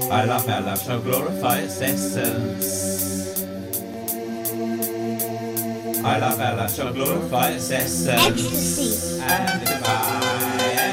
I love our love shall glorify its essence. I love our love shall glorify its essence. Ecstasy. And divine.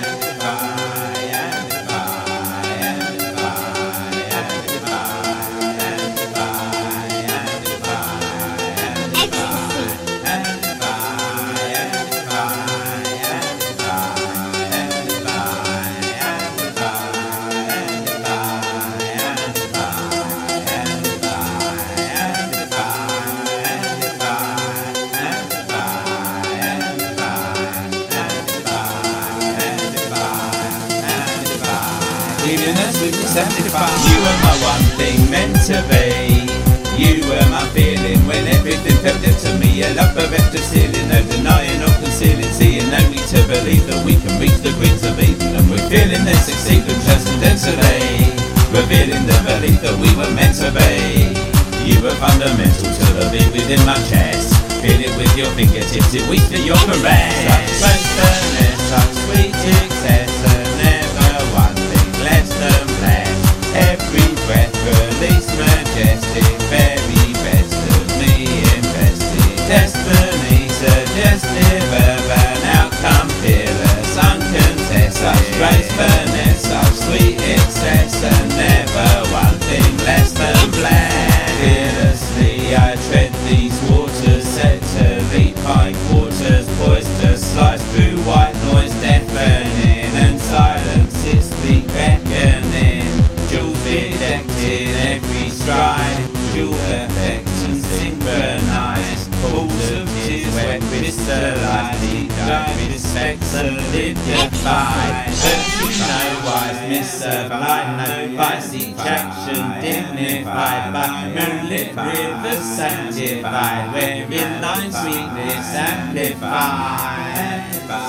You were my one thing meant to be. You were my feeling when everything felt dead to me. A love bereft of ceiling, no denying or concealing. Seeing only to believe that we can reach the grins of Eden. And we're feeling and succeeding transcendentally, revealing the belief that we were meant to be. You were fundamental to the beat within my chest. Feel it with your fingertips, it weaks to your caress. Such gracefulness, such sweet success, and never one thing less than blessed. Every breath release majestic, very best of me invested. Destiny suggestive of an outcome fearless, uncontested. Such gracefulness, such sweet excess, and never one thing less than blessed. Fearlessly I tread these waters, set to leap high quarters, poised to slice through white noise, deafening and silence is the beckoning. Jewels detected every stride, jewel effects and synchronized. Pools of tears wet crystallized, deep dive respect solidified. Virtue no wise, misapplied, no vice, each action dignified. By moonlit rivers sanctified, wherein lines sweetness amplified.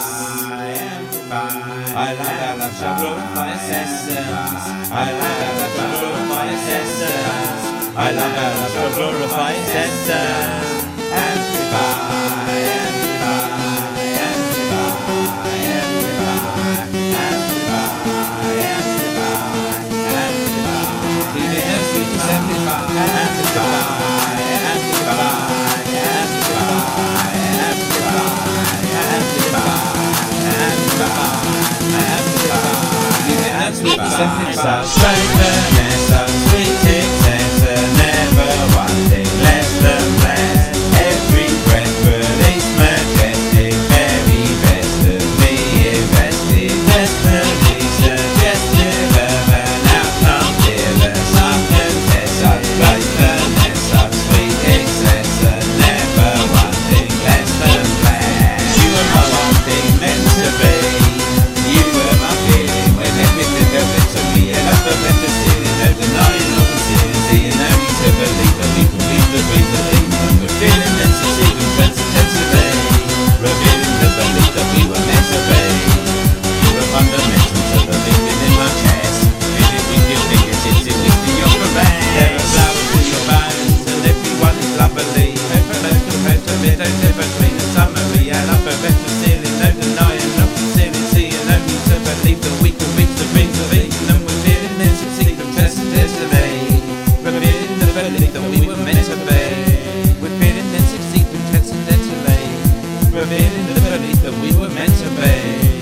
I love our love shall glorify its essence. I love our love shall glorify its essence. I love our love shall glorify its essence. Amplify. Such greatness, such sweet success, and never one thing less than blessed. Every breath release majestic, very best of me invested. Destiny suggestive of an outcome fearless, uncontested. Such greatness, such sweet excess, and never one thing less than blessed. You were my one thing meant to be. You were my feeling when everything felt it to me. And I felt better stealing, no denying or concealing. Seeing only to believe that we can reach the breeze of Eden. And we're feeling and succeeding transcendentally, revealing the belief that we were meant to be. You were fundamental to the beat within my chest. Feel it with your fingertips, it weaks to your caress. There are flowers in your bones, and everyone is lovely. Paper local, paper meadows, ever clean and summery. And up a better ceiling, no denying, no concealing. Seeing only to believe that we can reach the breeze of Eden. And we're feeling and succeeding transcendentally, revealing the belief that we were meant to be. We're feeling and succeeding transcendentally, revealing the belief that we were meant to be.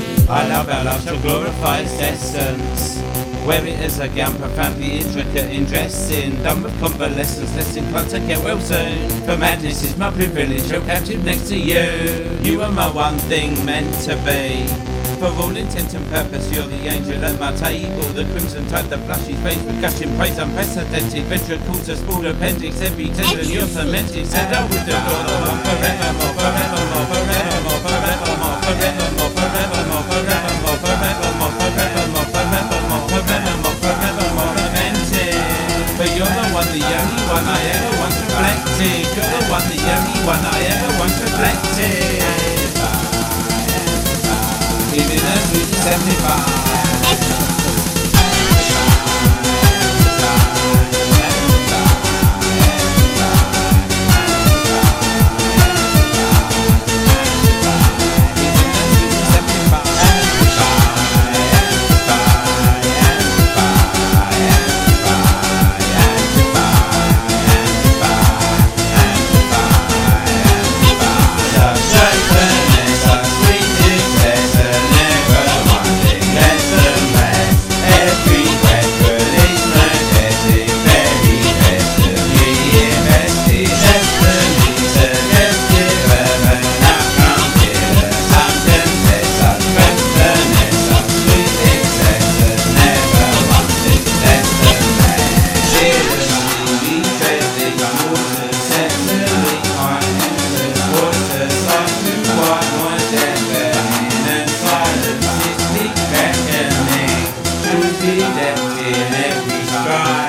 I love our love shall glorify its essence. Wear it as a gown profoundly intricate in dressing. Done with convalescence, less inclined to get well soon. For madness is my privilege, so captive next to you. You are my one thing meant to be. For all intent and purpose, you're the angel at my table. The crimson tide that flushes veins with gushing praise unprecedented. Ventricles a spool appendix, every tendon you're cemented. Said I would adore the one forevermore, forevermore, forevermore, forevermore, forevermore, forevermore, forevermore, forevermore, forevermore, forevermore, forevermore, forevermore, lamented. But you're the one, the only one I ever once reflected. You're the one, the only one I ever once reflected. Living as we 75. every step, in every stride.